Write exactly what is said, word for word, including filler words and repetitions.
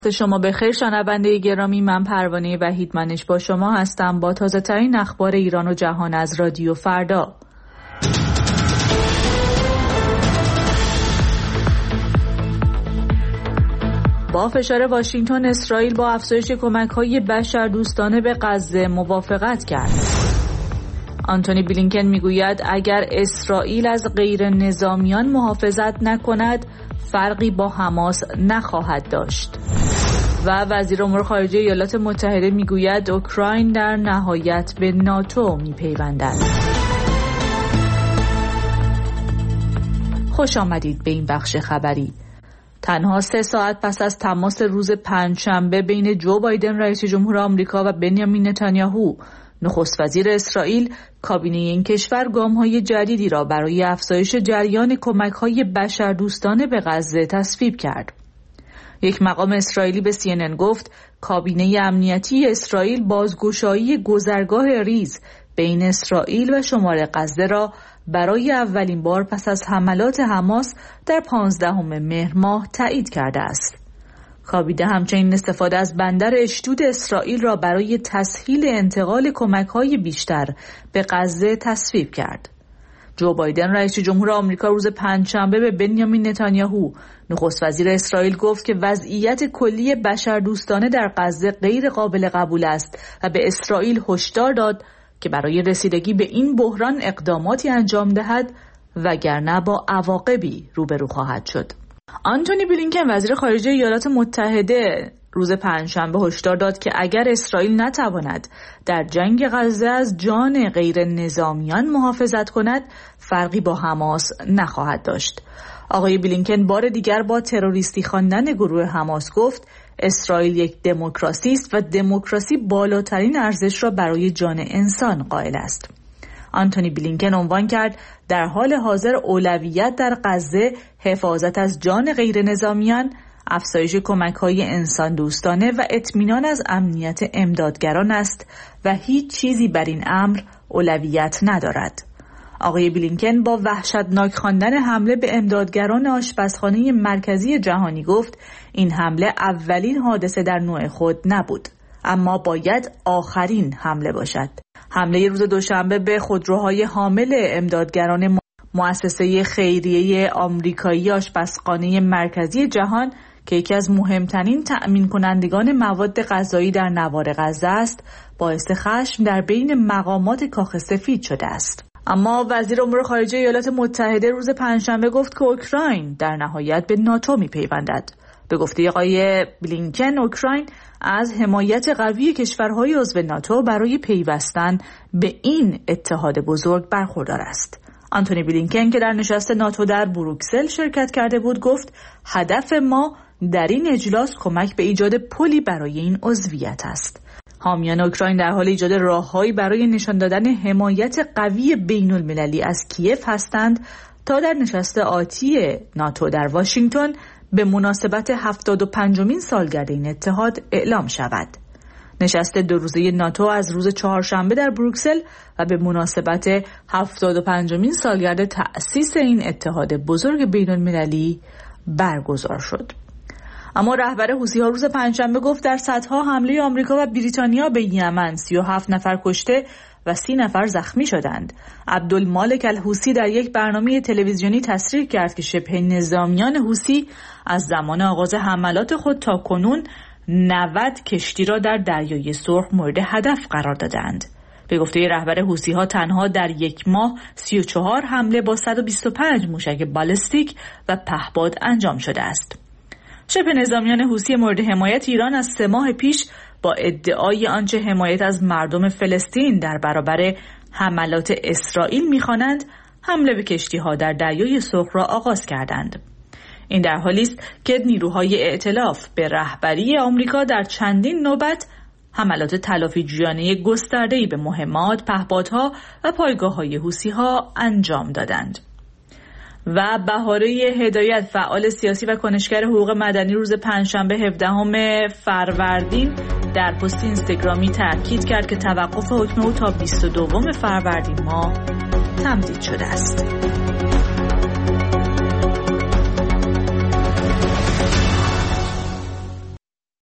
شما بخیر شنونده گرامی، من پروانه وحیدمنش با شما هستم با تازه ترین اخبار ایران و جهان از رادیو فردا. با فشار واشنگتن، اسرائیل با افزایش کمک‌های بشردوستانه به غزه موافقت کرد. آنتونی بلینکن میگوید اگر اسرائیل از غیر نظامیان محافظت نکند فرقی با حماس نخواهد داشت. و وزیر امور خارجه ایالات متحده میگوید اوکراین در نهایت به ناتو میپیوندد. خوش آمدید به این بخش خبری. تنها سه ساعت پس از تماس روز پنجشنبه بین جو بایدن رئیس جمهور آمریکا و بنیامین نتانیاهو نخست وزیر اسرائیل، کابینه این کشور گام‌های جدیدی را برای افزایش جریان کمک‌های بشردوستانه به غزه تصویب کرد. یک مقام اسرائیلی به سی ان ان گفت کابینه امنیتی اسرائیل بازگشایی گذرگاه ریز بین اسرائیل و شمال غزه را برای اولین بار پس از حملات حماس در پانزدهم مهر ماه تایید کرده است. کابینه همچنین استفاده از بندر اشدود اسرائیل را برای تسهیل انتقال کمک‌های بیشتر به غزه تصویب کرد. جو بایدن رئیس جمهور آمریکا روز پنجشنبه به بنیامین نتانیاهو نخست وزیر اسرائیل گفت که وضعیت کلی بشردوستانه در غزه غیر قابل قبول است و به اسرائیل هشدار داد که برای رسیدگی به این بحران اقداماتی انجام دهد وگرنه با عواقبی روبرو خواهد شد. آنتونی بلینکن وزیر خارجه ایالات متحده روز پنجشنبه هشدار داد که اگر اسرائیل نتواند در جنگ غزه از جان غیر نظامیان محافظت کند فرقی با حماس نخواهد داشت. آقای بلینکن بار دیگر با تروریستی خواندن گروه حماس گفت اسرائیل یک دموکراسی است و دموکراسی بالاترین ارزش را برای جان انسان قائل است. آنتونی بلینکن عنوان کرد در حال حاضر اولویت در غزه حفاظت از جان غیر نظامیان، افزایش کمک‌های انسان دوستانه و اطمینان از امنیت امدادگران است و هیچ چیزی بر این امر اولویت ندارد. آقای بلینکن با وحشتناک خواندن حمله به امدادگران آشپزخانه مرکزی جهانی گفت این حمله اولین حادثه در نوع خود نبود، اما باید آخرین حمله باشد. حمله روز دوشنبه به خودروهای حامل امدادگران مؤسسه خیریه آمریکایی آشپزخانه مرکزی جهان که یکی از مهمترین تأمین کنندگان مواد غذایی در نوار غزه است، باعث خشم در بین مقامات کاخ سفید شده است. اما وزیر امور خارجه ایالات متحده روز پنجشنبه گفت که اوکراین در نهایت به ناتو میپیوندد. به گفته آقای بلینکن اوکراین از حمایت قوی کشورهای عضو ناتو برای پیوستن به این اتحاد بزرگ برخوردار است. آنتونی بلینکن که در نشست ناتو در بروکسل شرکت کرده بود گفت هدف ما در این اجلاس کمک به ایجاد پلی برای این عضویت است. حامیان اوکراین در حال ایجاد راههایی برای نشان دادن حمایت قوی بین المللی از کیف هستند تا در نشست آتی ناتو در واشنگتن به مناسبت هفتاد و پنجمین سالگرد این اتحاد اعلام شود. نشست دو روزه ناتو از روز چهارشنبه در بروکسل و به مناسبت هفتاد و پنجمین سالگرد تأسیس این اتحاد بزرگ بین المللی برگزار شد. اما رهبر حوثی‌ها روز پنجشنبه گفت در صدها حمله آمریکا و بریتانیا به یمن سی و هفت نفر کشته و سی نفر زخمی شدند. عبدالمالک الحوثی در یک برنامه تلویزیونی تصریح کرد که شبه نظامیان حوثی از زمان آغاز حملات خود تا کنون نود کشتی را در دریای سرخ مورد هدف قرار دادند. به گفته رهبر حوثی‌ها تنها در یک ماه سی و چهار حمله با صد و بیست و پنج موشک بالستیک و پهپاد انجام شده است. شبه نظامیان حوثی مورد حمایت ایران از سه ماه پیش با ادعای آنچه حمایت از مردم فلسطین در برابر حملات اسرائیل می‌خوانند حمله به کشتی‌ها در دریای سرخ را آغاز کردند. این در حالی است که نیروهای ائتلاف به رهبری آمریکا در چندین نوبت حملات تلافی جویانه گسترده‌ای به مهمات، پهپادها و پایگاه‌های حوثی‌ها انجام دادند. و بهاره هدایت فعال سیاسی و کنشگر حقوق مدنی روز پنجشنبه هفدهم فروردین در پست اینستاگرامی تاکید کرد که توقف حکم او تا بیست و دوم فروردین ماه تمدید شده است.